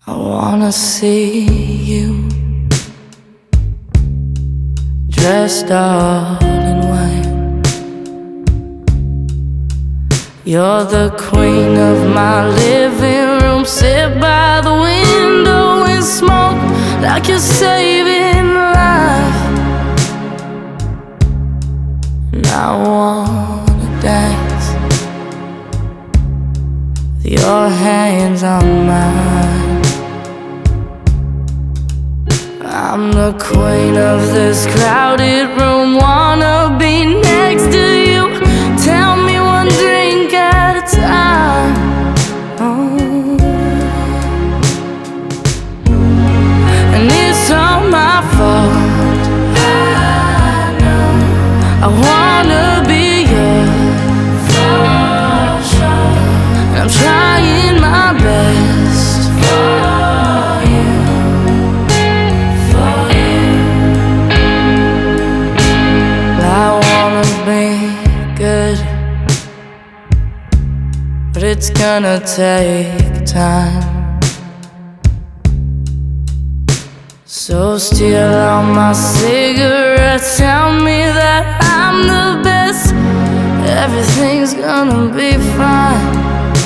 I wanna see you dressed all in white. You're the queen of my living room. Sit by the window and smoke like you're saving life. And I wanna dance with your hands on mine. I'm the queen of this crowded room. Wanna be next to you. Tell me one drink at a time. Oh. And it's all my fault. I know. I wanna be yours. And I'm trying my best for you. I wanna be good, but it's gonna take time. So steal all my cigarettes. Tell me that I'm the best. Everything's gonna be fine.